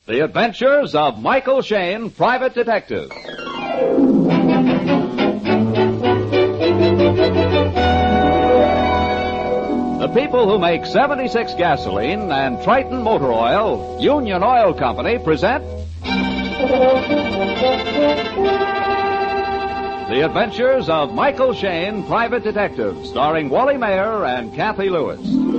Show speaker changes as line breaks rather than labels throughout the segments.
The Adventures of Michael Shayne, Private Detective. The people who make 76 gasoline and Triton motor oil, Union Oil Company, present The Adventures of Michael Shayne, Private Detective, starring Wally Mayer and Kathy Lewis.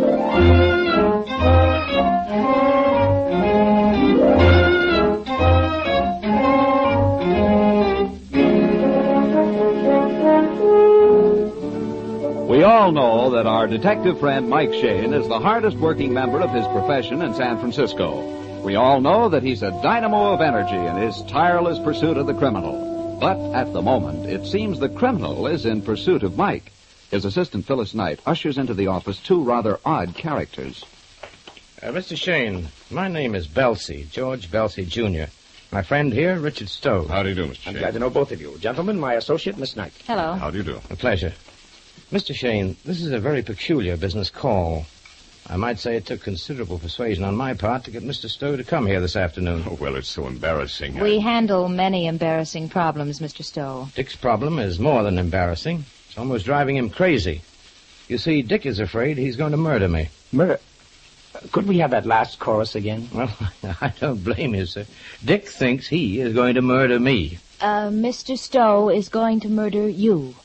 We all know that our detective friend Mike Shayne is the hardest working member of his profession in San Francisco. We all know that he's a dynamo of energy in his tireless pursuit of the criminal. But at the moment, it seems the criminal is in pursuit of Mike. His assistant, Phyllis Knight, ushers into the office two rather odd characters.
Mr. Shayne, my name is Belsey, George Belsey, Jr. My friend here, Richard Stowe.
How do you do, Mr. Shayne?
I'm glad to know both of you. Gentlemen, my associate, Miss Knight.
Hello.
How do you do?
A pleasure. Mr. Shayne, this is a very peculiar business call. I might say it took considerable persuasion on my part to get Mr. Stowe to come here this afternoon.
Oh, well, it's so embarrassing.
We handle many embarrassing problems, Mr. Stowe.
Dick's problem is more than embarrassing. It's almost driving him crazy. You see, Dick is afraid he's going to murder me.
Murder? Could we have that last chorus again?
Well, I don't blame you, sir. Dick thinks he is going to murder me.
Mr. Stowe is going to murder you.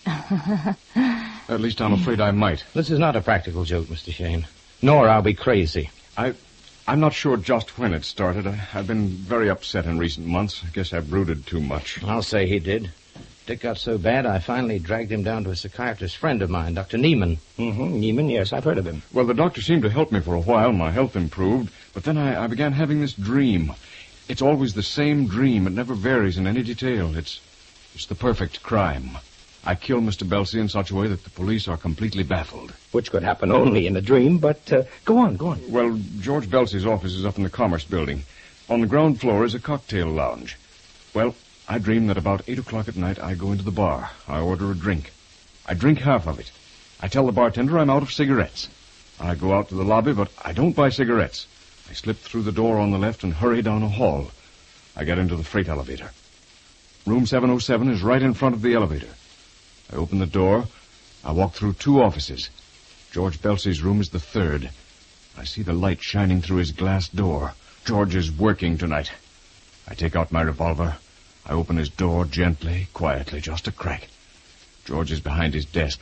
At least I'm afraid I might.
This is not a practical joke, Mr. Shayne. Nor I'll be crazy.
I'm not sure just when it started. I've been very upset in recent months. I guess I brooded too much.
I'll say he did. Dick got so bad, I finally dragged him down to a psychiatrist friend of mine, Dr. Neiman.
Mm-hmm. Neiman, yes, I've heard of him.
Well, the doctor seemed to help me for a while. My health improved. But then I began having this dream. It's always the same dream. It never varies in any detail. It's the perfect crime. I kill Mr. Belsey in such a way that the police are completely baffled.
Which could happen only in a dream, but go on.
Well, George Belsey's office is up in the Commerce Building. On the ground floor is a cocktail lounge. Well, I dream that about 8 o'clock at night I go into the bar. I order a drink. I drink half of it. I tell the bartender I'm out of cigarettes. I go out to the lobby, but I don't buy cigarettes. I slip through the door on the left and hurry down a hall. I get into the freight elevator. Room 707 is right in front of the elevator. I open the door. I walk through two offices. George Belsey's room is the third. I see the light shining through his glass door. George is working tonight. I take out my revolver. I open his door gently, quietly, just a crack. George is behind his desk.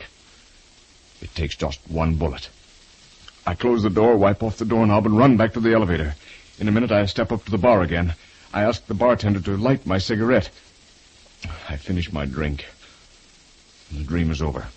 It takes just one bullet. I close the door, wipe off the doorknob, and run back to the elevator. In a minute, I step up to the bar again. I ask the bartender to light my cigarette. I finish my drink. The dream is over.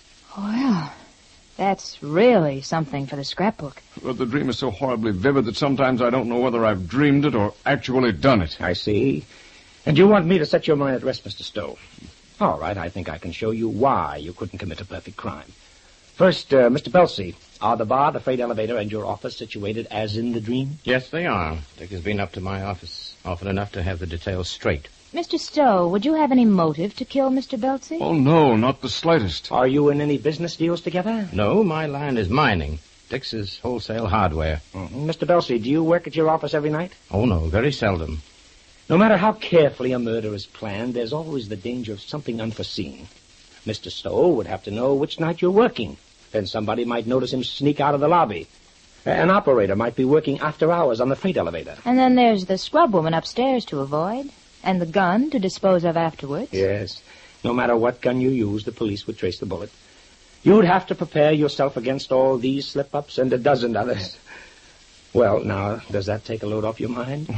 Well, that's really something for the scrapbook.
Well, the dream is so horribly vivid that sometimes I don't know whether I've dreamed it or actually done it.
I see. And you want me to set your mind at rest, Mr. Stowe? All right, I think I can show you why you couldn't commit a perfect crime. First, Mr. Belsey, are the bar, the freight elevator, and your office situated as in the dream?
Yes, they are. Dick has been up to my office often enough to have the details straight.
Mr. Stowe, would you have any motive to kill Mr. Belsey?
Oh, no, not the slightest.
Are you in any business deals together?
No, my line is mining. Dick's is wholesale hardware.
Mm-hmm. Mr. Belsey, do you work at your office every night?
Oh, no, very seldom.
No matter how carefully a murder is planned, there's always the danger of something unforeseen. Mr. Stowe would have to know which night you're working. Then somebody might notice him sneak out of the lobby. An operator might be working after hours on the freight elevator.
And then there's the scrub woman upstairs to avoid, and the gun to dispose of afterwards.
Yes. No matter what gun you use, the police would trace the bullet. You'd have to prepare yourself against all these slip-ups and a dozen others. Well, now, does that take a load off your mind?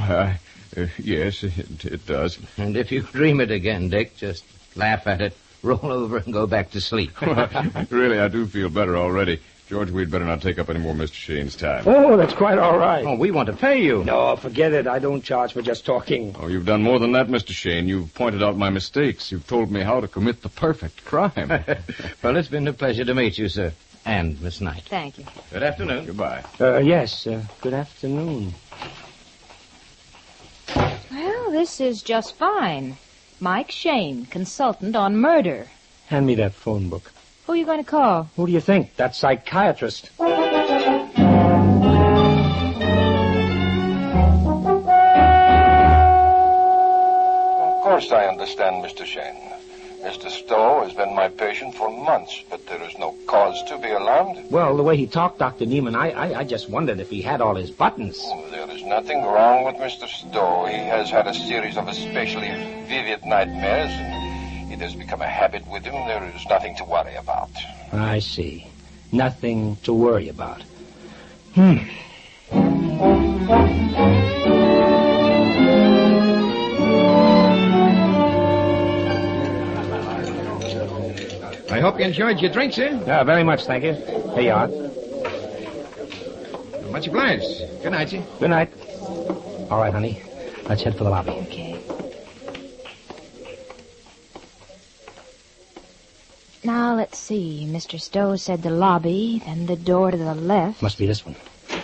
Yes, it does.
And if you dream it again, Dick, just laugh at it, roll over, and go back to sleep.
Really, I do feel better already. George, we'd better not take up any more Mr. Shayne's time.
Oh, that's quite all right.
Oh, we want to pay you.
No, forget it. I don't charge for just talking.
Oh, you've done more than that, Mr. Shayne. You've pointed out my mistakes. You've told me how to commit the perfect crime.
Well, it's been a pleasure to meet you, sir. And Miss Knight.
Thank you.
Good afternoon.
Goodbye.
Yes, good afternoon.
Well, this is just fine. Mike Shayne, consultant on murder.
Hand me that phone book.
Who are you going to call?
Who do you think? That psychiatrist.
course I understand, Mr. Shane. Mr. Stowe has been my patient for months, but there is no cause to be alarmed.
Well, the way he talked, Dr. Neiman, I just wondered if he had all his buttons.
Oh, there is nothing wrong with Mr. Stowe. He has had a series of especially vivid nightmares, and it has become a habit with him. There is nothing to worry about.
I see. Nothing to worry about.
I hope you enjoyed your drink, sir.
Yeah, very much, thank you. Here you are.
Much obliged. Good night, sir.
Good night. All right, honey. Let's head for the lobby.
Okay. Now, let's see. Mr. Stowe said the lobby, then the door to the left.
Must be this one.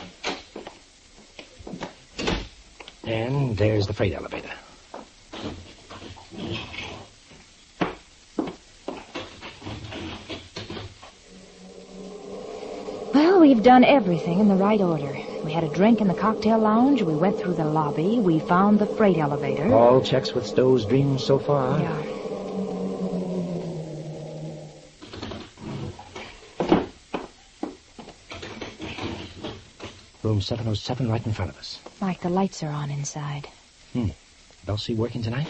And there's the freight elevator.
Well, we've done everything in the right order. We had a drink in the cocktail lounge, we went through the lobby, we found the freight elevator.
All checks with Stowe's dreams so far.
Yeah.
Room 707 right in front of us.
Mike, the lights are on inside.
Belsi working tonight?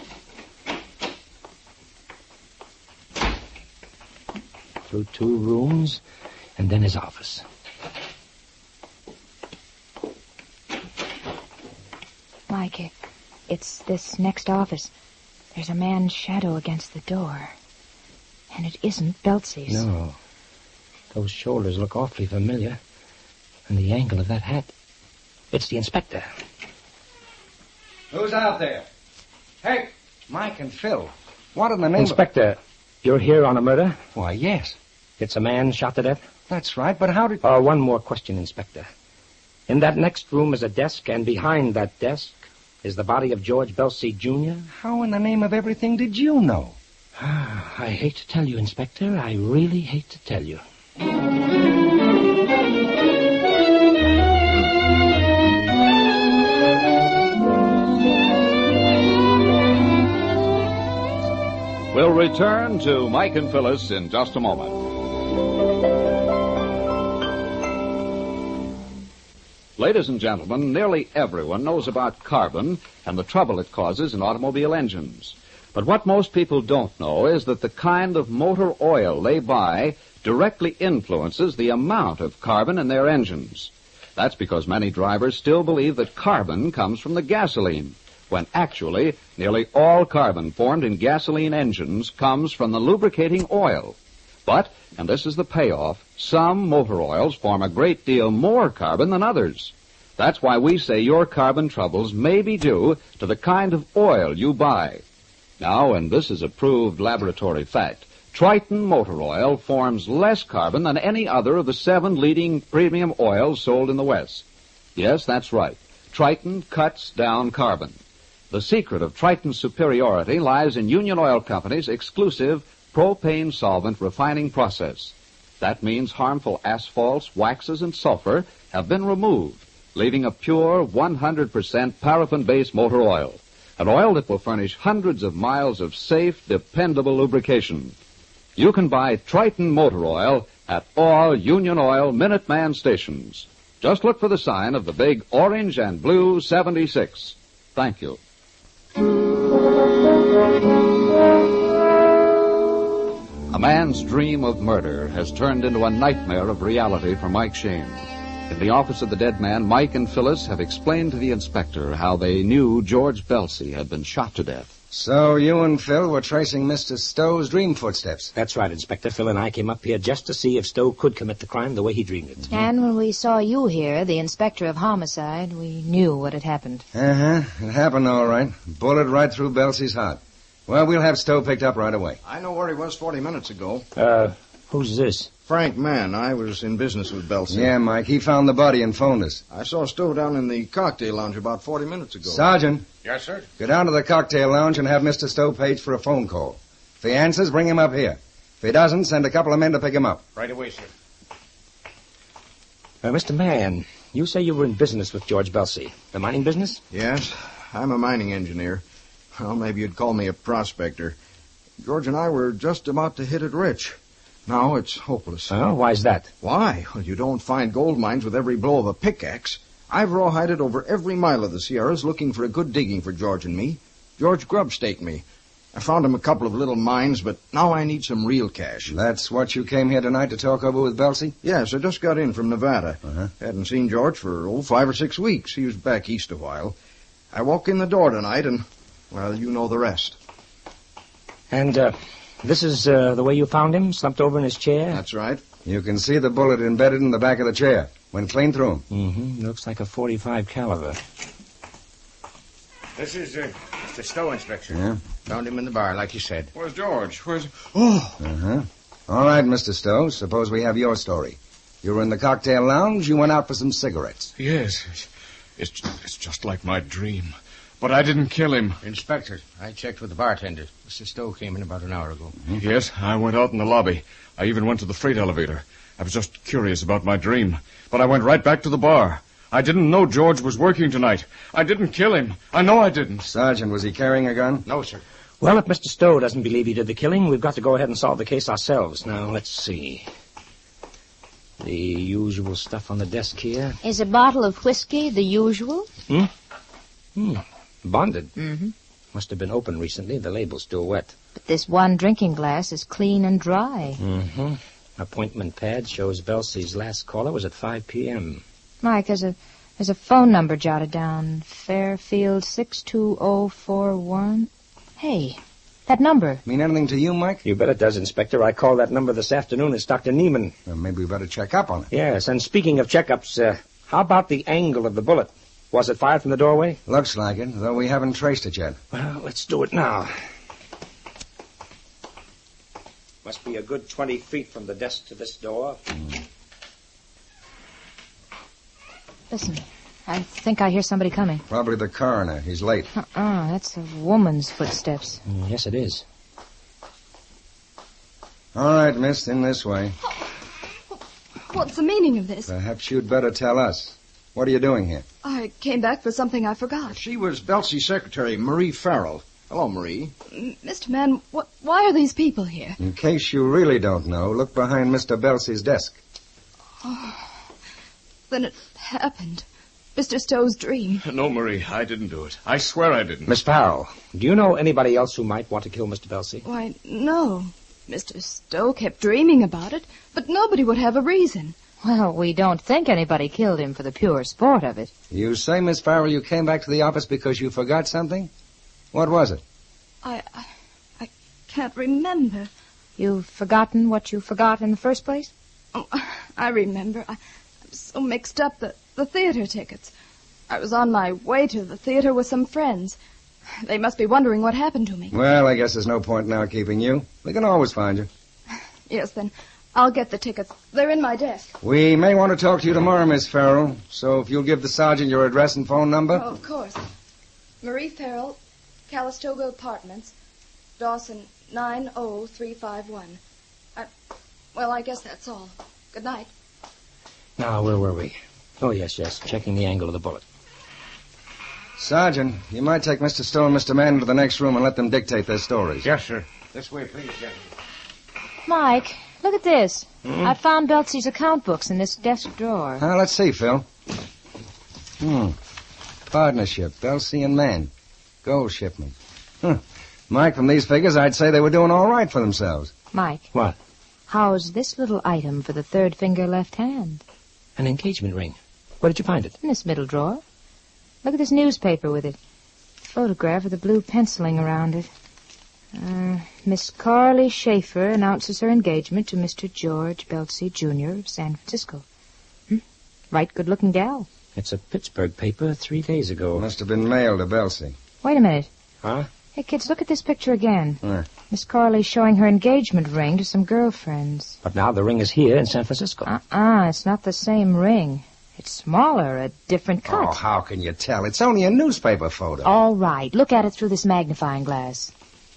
Through 2 rooms, and then his office.
Mike, it's this next office. There's a man's shadow against the door. And it isn't Belsi's.
No. Those shoulders look awfully familiar. And the angle of that hat. It's the inspector.
Who's out there? Hey, Mike and Phil. What in the name
Inspector, you're here on a murder?
Why, yes.
It's a man shot to death?
That's right, but how did...
One more question, Inspector. In that next room is a desk, and behind that desk is the body of George Belsi, Jr.?
How in the name of everything did you know?
I hate to tell you, Inspector. I really hate to tell you.
We'll return to Mike and Phyllis in just a moment. Ladies and gentlemen, nearly everyone knows about carbon and the trouble it causes in automobile engines. But what most people don't know is that the kind of motor oil they buy directly influences the amount of carbon in their engines. That's because many drivers still believe that carbon comes from the gasoline, when actually nearly all carbon formed in gasoline engines comes from the lubricating oil. But, and this is the payoff, some motor oils form a great deal more carbon than others. That's why we say your carbon troubles may be due to the kind of oil you buy. Now, and this is a proved laboratory fact, Triton motor oil forms less carbon than any other of the 7 leading premium oils sold in the West. Yes, that's right. Triton cuts down carbon. The secret of Triton's superiority lies in Union Oil Company's exclusive propane solvent refining process. That means harmful asphalts, waxes, and sulfur have been removed, leaving a pure 100% paraffin-based motor oil, an oil that will furnish hundreds of miles of safe, dependable lubrication. You can buy Triton motor oil at all Union Oil Minuteman stations. Just look for the sign of the big orange and blue 76. Thank you. A man's dream of murder has turned into a nightmare of reality for Mike Shane. In the office of the dead man, Mike and Phyllis have explained to the inspector how they knew George Belsi had been shot to death.
So you and Phil were tracing Mr. Stowe's dream footsteps.
That's right, Inspector. Phil and I came up here just to see if Stowe could commit the crime the way he dreamed it.
And when we saw you here, the inspector of homicide, we knew what had happened.
Uh-huh. It happened all right. Bullet right through Belsi's heart. Well, we'll have Stowe picked up right away.
I know where he was 40 minutes ago.
Who's this?
Frank Mann. I was in business with Belsi.
Yeah, Mike. He found the body and phoned us.
I saw Stowe down in the cocktail lounge about 40 minutes ago.
Sergeant.
Yes, sir?
Go down to the cocktail lounge and have Mr. Stowe paged for a phone call. If he answers, bring him up here. If he doesn't, send a couple of men to pick him up.
Right away, sir.
Mr. Mann, you say you were in business with George Belsi. The mining business?
Yes, I'm a mining engineer. Well, maybe you'd call me a prospector. George and I were just about to hit it rich. Now it's hopeless.
Oh, why's that?
Why? Well, you don't find gold mines with every blow of a pickaxe. I've rawhided over every mile of the Sierras looking for a good digging for George and me. George grub-staked me. I found him a couple of little mines, but now I need some real cash.
That's what you came here tonight to talk over with Belsey?
Yes, I just got in from Nevada.
Uh-huh.
Hadn't seen George for, 5 or 6 weeks. He was back east a while. I walk in the door tonight and, well, you know the rest.
And, this is the way you found him, slumped over in his chair?
That's right.
You can see the bullet embedded in the back of the chair. Went clean through him.
Mm-hmm. Looks like a .45 caliber.
This is Mr. Stowe, Inspector.
Yeah?
Found him in the bar, like you said.
Where's George?
Uh-huh. All right, Mr. Stowe, suppose we have your story. You were in the cocktail lounge, you went out for some cigarettes.
Yes. It's just like my dream. But I didn't kill him.
Inspector, I checked with the bartender. Mr. Stowe came in about an hour ago.
Yes, I went out in the lobby. I even went to the freight elevator. I was just curious about my dream. But I went right back to the bar. I didn't know George was working tonight. I didn't kill him. I know I didn't.
Sergeant, was he carrying a gun?
No, sir.
Well, if Mr. Stowe doesn't believe he did the killing, we've got to go ahead and solve the case ourselves. Now, let's see. The usual stuff on the desk here.
Is a bottle of whiskey the usual?
Bonded.
Mm-hmm.
Must have been opened recently. The label's still wet.
But this one drinking glass is clean and dry.
Mm-hmm. Appointment pad shows Belsey's last caller was at 5 p.m.
Mike, there's a phone number jotted down. Fairfield 62041. Hey, that number.
Mean anything to you, Mike?
You bet it does, Inspector. I called that number this afternoon. It's Dr. Neiman.
Well, maybe we better check up on it.
Yes, and speaking of checkups, how about the angle of the bullet? Was it fired from the doorway?
Looks like it, though we haven't traced it yet.
Well, let's do it now. Must be a good 20 feet from the desk to this door.
Listen, I think I hear somebody coming.
Probably the coroner. He's late.
That's a woman's footsteps.
Yes, it is.
All right, miss, in this way.
What's the meaning of this?
Perhaps you'd better tell us. What are you doing here?
I came back for something I forgot.
She was Belsey's secretary, Marie Farrell. Hello, Marie.
Mr. Mann, why are these people here?
In case you really don't know, look behind Mr. Belsey's desk.
Then it happened. Mr. Stowe's dream.
No, Marie, I didn't do it. I swear I didn't.
Miss Farrell, do you know anybody else who might want to kill Mr. Belsey?
Why, no. Mr. Stowe kept dreaming about it, but nobody would have a reason.
Well, we don't think anybody killed him for the pure sport of it.
You say, Miss Farrell, you came back to the office because you forgot something? What was it?
I can't remember.
You've forgotten what you forgot in the first place?
Oh, I remember. I'm so mixed up. The theater tickets. I was on my way to the theater with some friends. They must be wondering what happened to me.
Well, I guess there's no point now keeping you. We can always find you.
Yes, then I'll get the tickets. They're in my desk.
We may want to talk to you tomorrow, Miss Farrell. So if you'll give the sergeant your address and phone number.
Oh, of course. Marie Farrell, Calistoga Apartments, Dawson 90351. I guess that's all. Good night.
Now, where were we? Oh, yes, checking the angle of the bullet.
Sergeant, you might take Mr. Stowe and Mr. Mann into the next room and let them dictate their stories.
Yes, sir. This way, please, gentlemen.
Mike, look at this. I found Belsey's account books in this desk drawer.
Let's see, Phil. Partnership, Belsey and Mann. Gold shipment. Mike, from these figures, I'd say they were doing all right for themselves.
Mike.
What?
How's this little item for the third finger left hand?
An engagement ring. Where did you find it?
In this middle drawer. Look at this newspaper with it. Photograph with the blue penciling around it. Miss Carly Schaefer announces her engagement to Mr. George Belsey, Jr. of San Francisco. Right good-looking gal.
It's a Pittsburgh paper 3 days ago.
Must have been mailed to Belsey.
Wait a minute.
Huh?
Hey, kids, look at this picture again.
Where?
Miss Carly showing her engagement ring to some girlfriends.
But now the ring is here in San Francisco.
It's not the same ring. It's smaller, a different cut.
Oh, how can you tell? It's only a newspaper photo.
All right. Look at it through this magnifying glass.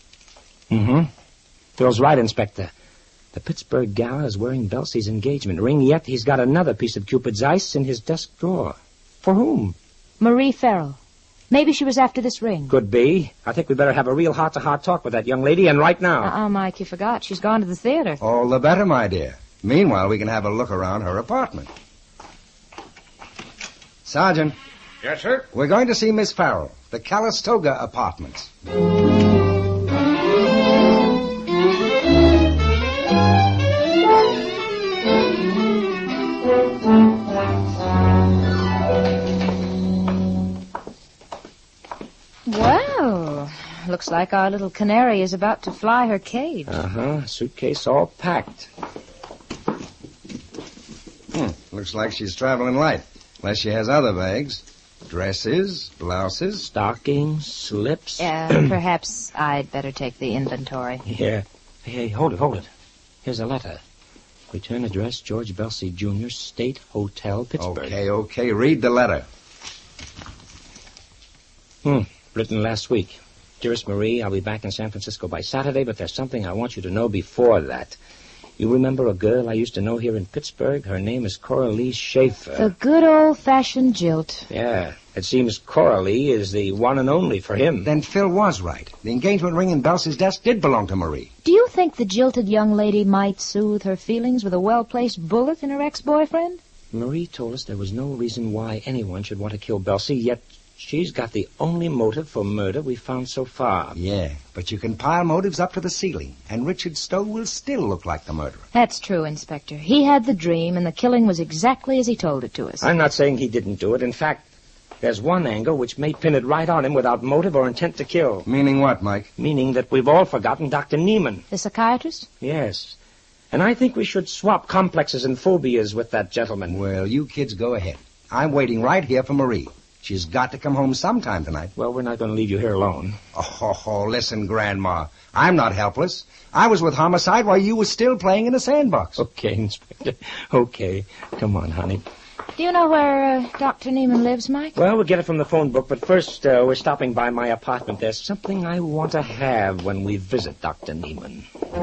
Phil's right, Inspector. The Pittsburgh gal is wearing Belsey's engagement ring, yet he's got another piece of Cupid's ice in his desk drawer. For whom?
Marie Farrell. Maybe she was after this ring.
Could be. I think we better have a real heart-to-heart talk with that young lady, and right now.
Mike, you forgot. She's gone to the theater.
All the better, my dear. Meanwhile, we can have a look around her apartment. Sergeant.
Yes, sir?
We're going to see Miss Farrell, the Calistoga Apartments.
Well, looks like our little canary is about to fly her cage.
Suitcase all packed.
Looks like she's traveling light, unless she has other bags. Dresses, blouses.
Stockings, slips.
Perhaps I'd better take the inventory.
Yeah. Hey, hold it. Here's a letter. Return address, George Belsey Jr., State Hotel, Pittsburgh.
Okay. Read the letter.
Written last week. Dearest Marie, I'll be back in San Francisco by Saturday, but there's something I want you to know before that. You remember a girl I used to know here in Pittsburgh? Her name is Coralie Schaefer.
The good old-fashioned jilt.
Yeah. It seems Coralie is the one and only for him.
Then Phil was right. The engagement ring in Belsey's desk did belong to Marie.
Do you think the jilted young lady might soothe her feelings with a well-placed bullet in her ex-boyfriend?
Marie told us there was no reason why anyone should want to kill Belsey, yet she's got the only motive for murder we've found so far.
Yeah, but you can pile motives up to the ceiling, and Richard Stowe will still look like the murderer.
That's true, Inspector. He had the dream, and the killing was exactly as he told it to us.
I'm not saying he didn't do it. In fact, there's one angle which may pin it right on him without motive or intent to kill.
Meaning what, Mike?
Meaning that we've all forgotten Dr. Neiman.
The psychiatrist?
Yes. And I think we should swap complexes and phobias with that gentleman.
Well, you kids go ahead. I'm waiting right here for Marie. She's got to come home sometime tonight.
Well, we're not going to leave you here alone.
Oh, listen, Grandma. I'm not helpless. I was with Homicide while you were still playing in the sandbox.
Okay, Inspector. Okay. Come on, honey.
Do you know where Dr. Neiman lives, Mike?
Well, we'll get it from the phone book, but first we're stopping by my apartment. There's something I want to have when we visit Dr. Neiman.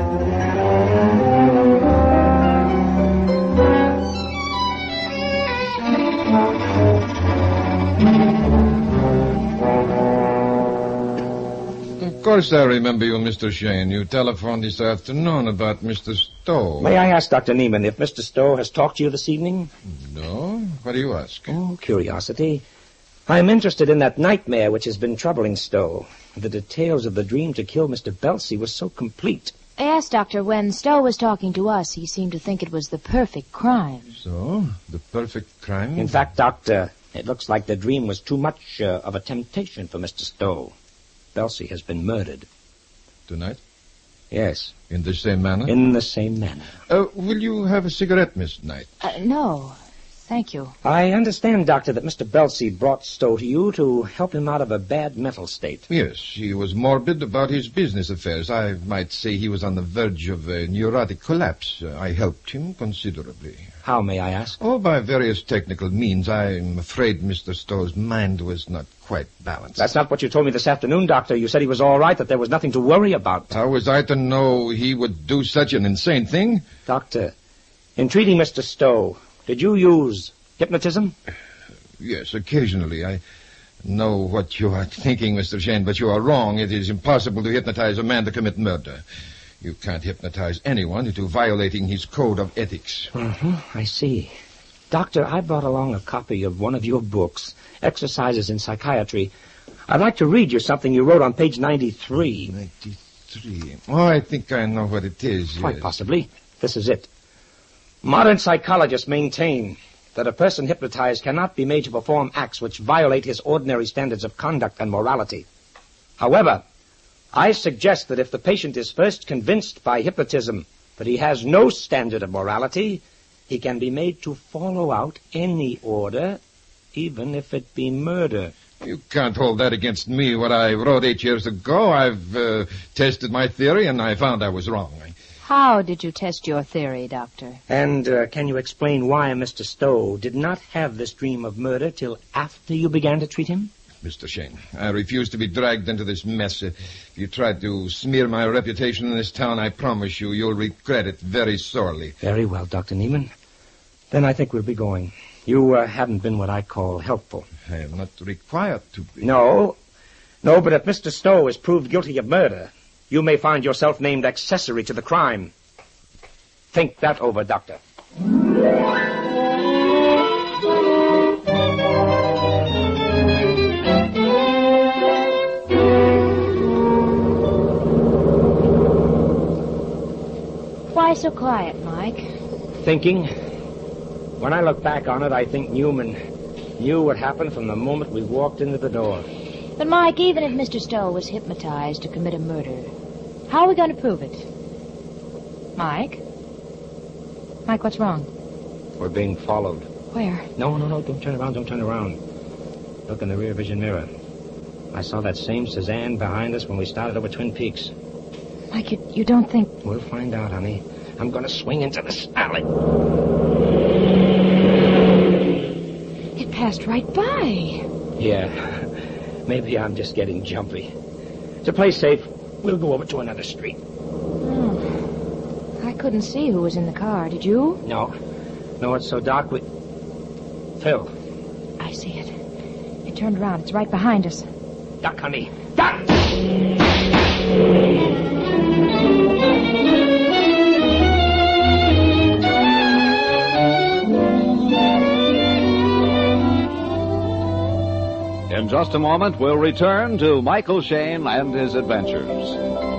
Of course I remember you, Mr. Shane. You telephoned this afternoon about Mr. Stowe.
May I ask, Dr. Neiman, if Mr. Stowe has talked to you this evening?
No? What do you ask?
Oh, curiosity. I'm interested in that nightmare which has been troubling Stowe. The details of the dream to kill Mr. Belsey was so complete.
Yes, Doctor, when Stowe was talking to us, he seemed to think it was the perfect crime.
So? The perfect crime?
In fact, Doctor, it looks like the dream was too much of a temptation for Mr. Stowe. Belsey has been murdered.
Tonight?
Yes.
In the same manner?
In the same manner.
Will you have a cigarette, Miss Knight?
No. Thank you.
I understand, Doctor, that Mr. Belsey brought Stowe to you to help him out of a bad mental state.
Yes, he was morbid about his business affairs. I might say he was on the verge of a neurotic collapse. I helped him considerably.
How, may I ask?
Oh, by various technical means. I'm afraid Mr. Stowe's mind was not quite balanced.
That's not what you told me this afternoon, Doctor. You said he was all right, that there was nothing to worry about.
How was I to know he would do such an insane thing?
Doctor, in treating Mr. Stowe, did you use hypnotism?
Yes, occasionally. I know what you are thinking, Mr. Shane, but you are wrong. It is impossible to hypnotize a man to commit murder. You can't hypnotize anyone into violating his code of ethics.
I see. Doctor, I brought along a copy of one of your books, Exercises in Psychiatry. I'd like to read you something you wrote on page 93.
93. Oh, I think I know what it is.
Quite possibly. This is it. Modern psychologists maintain that a person hypnotized cannot be made to perform acts which violate his ordinary standards of conduct and morality. However, I suggest that if the patient is first convinced by hypnotism that he has no standard of morality, he can be made to follow out any order, even if it be murder.
You can't hold that against me, what I wrote 8 years ago. I've tested my theory, and I found I was wrong.
How did you test your theory, Doctor?
And can you explain why Mr. Stowe did not have this dream of murder till after you began to treat him?
Mr. Shane, I refuse to be dragged into this mess. If you try to smear my reputation in this town, I promise you'll regret it very sorely.
Very well, Dr. Neiman. Then I think we'll be going. You haven't been what I call helpful.
I am not required to be.
No, but if Mr. Stowe is proved guilty of murder, you may find yourself named accessory to the crime. Think that over, Doctor.
Why so quiet, Mike?
Thinking. When I look back on it, I think Newman knew what happened from the moment we walked into the door.
But, Mike, even if Mr. Stowe was hypnotized to commit a murder, how are we going to prove it? Mike? Mike, what's wrong?
We're being followed.
Where?
No, don't turn around. Look in the rear vision mirror. I saw that same Suzanne behind us when we started over Twin Peaks.
Mike, you don't think...
We'll find out, honey. I'm going to swing into this alley.
It passed right by.
Yeah. Maybe I'm just getting jumpy. To play safe, we'll go over to another street.
Oh. I couldn't see who was in the car. Did you?
No, it's so dark Phil.
I see it. It turned around. It's right behind us.
Duck, honey. Duck!
In just a moment, we'll return to Michael Shayne and his adventures.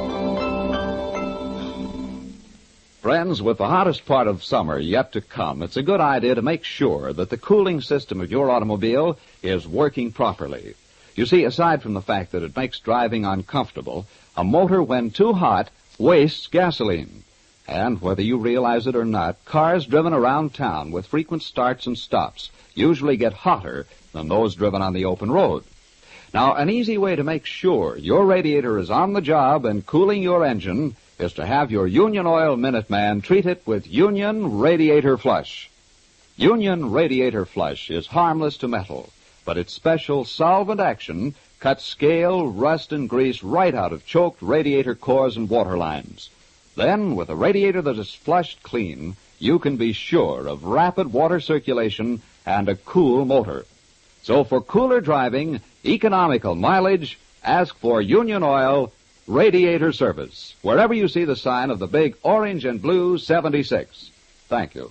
Friends, with the hottest part of summer yet to come, it's a good idea to make sure that the cooling system of your automobile is working properly. You see, aside from the fact that it makes driving uncomfortable, a motor, when too hot, wastes gasoline. And whether you realize it or not, cars driven around town with frequent starts and stops usually get hotter than those driven on the open road. Now, an easy way to make sure your radiator is on the job and cooling your engine is to have your Union Oil Minuteman treat it with Union Radiator Flush. Union Radiator Flush is harmless to metal, but its special solvent action cuts scale, rust, and grease right out of choked radiator cores and water lines. Then, with a radiator that is flushed clean, you can be sure of rapid water circulation and a cool motor. So for cooler driving, economical mileage, ask for Union Oil Radiator Service, wherever you see the sign of the big orange and blue 76. Thank you.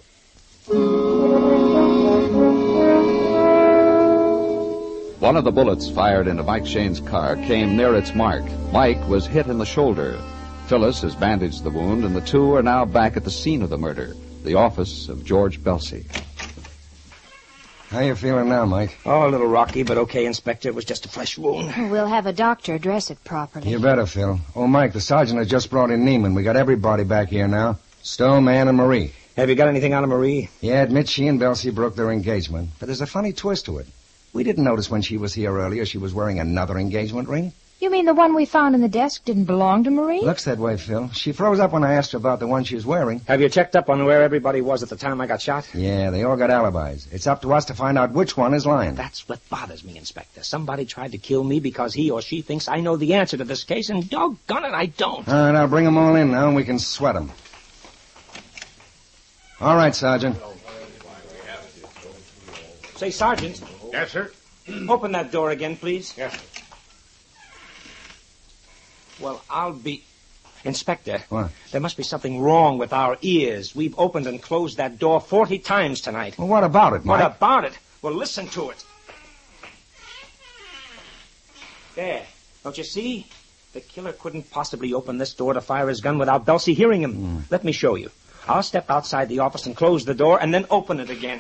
One of the bullets fired into Mike Shayne's car came near its mark. Mike was hit in the shoulder. Phyllis has bandaged the wound, and the two are now back at the scene of the murder, the office of George Belsey.
How you feeling now, Mike?
Oh, a little rocky, but okay, Inspector. It was just a flesh wound.
We'll have a doctor dress it properly.
You better, Phil. Oh, Mike, the sergeant has just brought in Neiman. We got everybody back here now. Stowe, Mann, and Marie.
Have you got anything out of Marie?
Yeah, admit she and Belsey broke their engagement. But there's a funny twist to it. We didn't notice when she was here earlier she was wearing another engagement ring.
You mean the one we found in the desk didn't belong to Marie?
Looks that way, Phil. She froze up when I asked her about the one she was wearing.
Have you checked up on where everybody was at the time I got shot?
Yeah, they all got alibis. It's up to us to find out which one is lying.
That's what bothers me, Inspector. Somebody tried to kill me because he or she thinks I know the answer to this case, and doggone it, I don't.
All right, I'll bring them all in now, and we can sweat them. All right, Sergeant.
Say, Sergeant.
Yes, sir?
Open that door again, please.
Yes, sir.
Well, I'll be... Inspector.
What?
There must be something wrong with our ears. We've opened and closed that door 40 times tonight.
Well, what about it, Mike?
What about it? Well, listen to it. There. Don't you see? The killer couldn't possibly open this door to fire his gun without Belsey hearing him. Let me show you. I'll step outside the office and close the door and then open it again.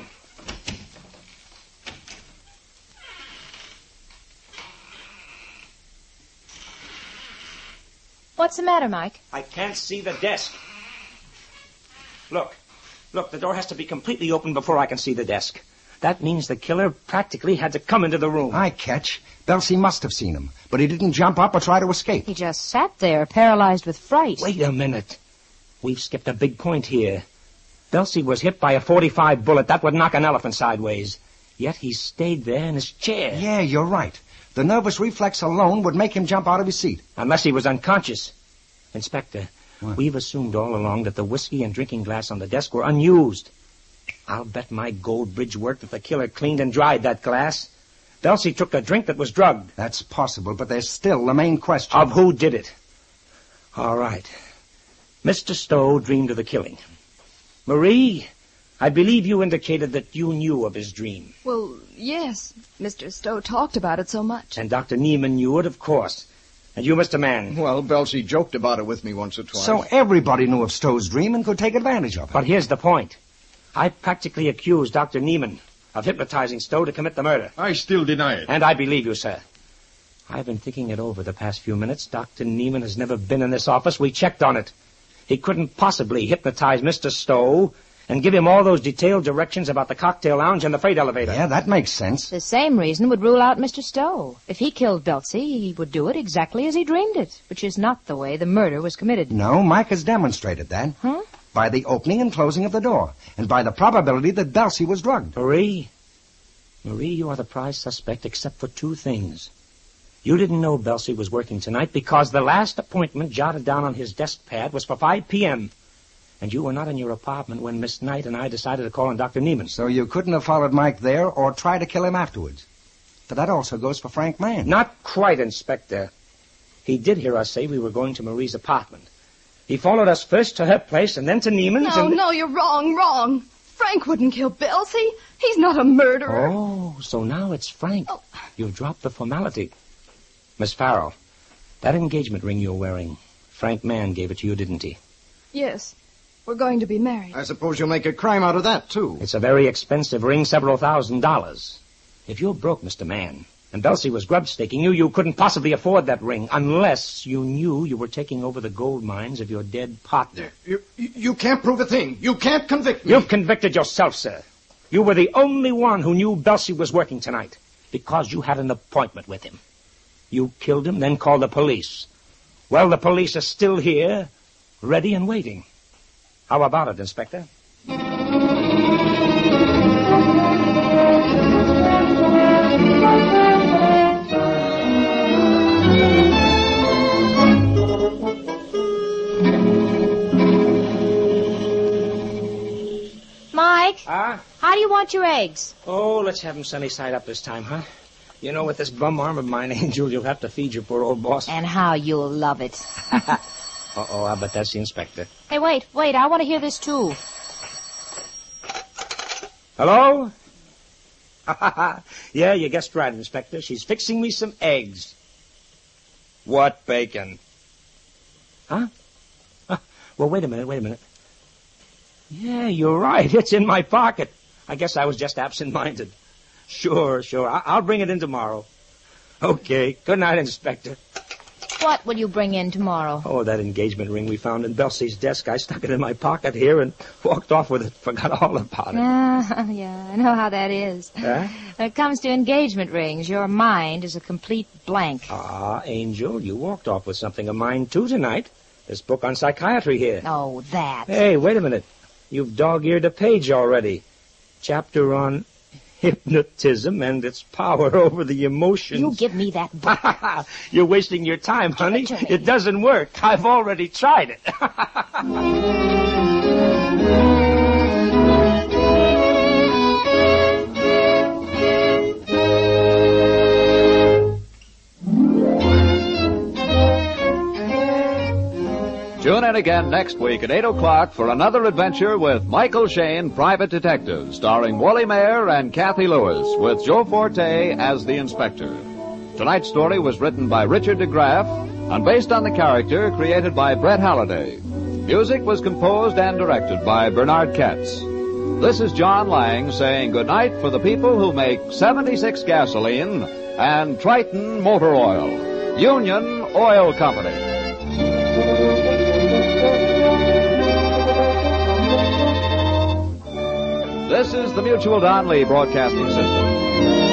What's the matter, Mike?
I can't see the desk. Look, the door has to be completely open before I can see the desk. That means the killer practically had to come into the room.
I catch. Belsey must have seen him, but he didn't jump up or try to escape.
He just sat there, paralyzed with fright.
Wait a minute. We've skipped a big point here. Belsey was hit by a .45 bullet. That would knock an elephant sideways. Yet he stayed there in his chair.
Yeah, you're right. The nervous reflex alone would make him jump out of his seat.
Unless he was unconscious. Inspector,
what?
We've assumed all along that the whiskey and drinking glass on the desk were unused. I'll bet my gold bridge work that the killer cleaned and dried that glass. Belsey took a drink that was drugged.
That's possible, but there's still the main question.
Of who did it. All right. Mr. Stowe dreamed of the killing. Marie, I believe you indicated that you knew of his dream.
Well, yes. Mr. Stowe talked about it so much.
And Dr. Neiman knew it, of course. And you, Mr. Mann.
Well, Belsey joked about it with me once or twice.
So everybody knew of Stowe's dream and could take advantage of it.
But here's the point. I practically accused Dr. Neiman of hypnotizing Stowe to commit the murder.
I still deny it.
And I believe you, sir. I've been thinking it over the past few minutes. Dr. Neiman has never been in this office. We checked on it. He couldn't possibly hypnotize Mr. Stowe and give him all those detailed directions about the cocktail lounge and the freight elevator.
Yeah, that makes sense.
The same reason would rule out Mr. Stowe. If he killed Belsey, he would do it exactly as he dreamed it, which is not the way the murder was committed.
No, Mike has demonstrated that.
Huh?
By the opening and closing of the door, and by the probability that Belsey was drugged.
Marie, you are the prize suspect except for two things. You didn't know Belsey was working tonight because the last appointment jotted down on his desk pad was for 5 p.m., and you were not in your apartment when Miss Knight and I decided to call on Dr. Neiman.
So you couldn't have followed Mike there or try to kill him afterwards. But that also goes for Frank Mann.
Not quite, Inspector. He did hear us say we were going to Marie's apartment. He followed us first to her place and then to Neiman's.
No, you're wrong. Frank wouldn't kill Belsey. He's not a murderer.
Oh, so now it's Frank. Oh. You've dropped the formality. Miss Farrell, that engagement ring you're wearing, Frank Mann gave it to you, didn't he?
Yes. We're going to be married.
I suppose you'll make a crime out of that, too.
It's a very expensive ring, several $1,000s. If you're broke, Mr. Mann, and Belsey was grub-staking you, you couldn't possibly afford that ring unless you knew you were taking over the gold mines of your dead partner.
You can't prove a thing. You can't convict me.
You've convicted yourself, sir. You were the only one who knew Belsey was working tonight because you had an appointment with him. You killed him, then called the police. Well, the police are still here, ready and waiting. How about it, Inspector?
Mike?
Huh?
How do you want your eggs?
Oh, let's have them sunny side up this time, huh? You know, with this bum arm of mine, Angel, you'll have to feed your poor old boss.
And how you'll love it.
Uh-oh, I bet that's the inspector.
Hey, wait, I want to hear this, too.
Hello? Yeah, you guessed right, Inspector. She's fixing me some eggs. What bacon? Huh? Well, wait a minute. Yeah, you're right. It's in my pocket. I guess I was just absent-minded. Sure. I'll bring it in tomorrow. Okay. Good night, Inspector.
What will you bring in tomorrow?
Oh, that engagement ring we found in Belsey's desk. I stuck it in my pocket here and walked off with it. Forgot all about it.
Yeah, I know how that is.
Huh?
When it comes to engagement rings, your mind is a complete blank.
Ah, Angel, you walked off with something of mine, too, tonight. This book on psychiatry here.
Oh, that.
Hey, wait a minute. You've dog-eared a page already. Chapter on hypnotism and its power over the emotions.
You give me that book.
You're wasting your time, honey. It doesn't work. I've already tried it.
Tune in again next week at 8 o'clock for another adventure with Michael Shayne, Private Detective, starring Wally Mayer and Kathy Lewis, with Joe Forte as the inspector. Tonight's story was written by Richard DeGraff and based on the character created by Brett Halliday. Music was composed and directed by Bernard Katz. This is John Lang saying goodnight for the people who make 76 gasoline and Triton Motor Oil. Union Oil Company. This is the Mutual Don Lee Broadcasting System.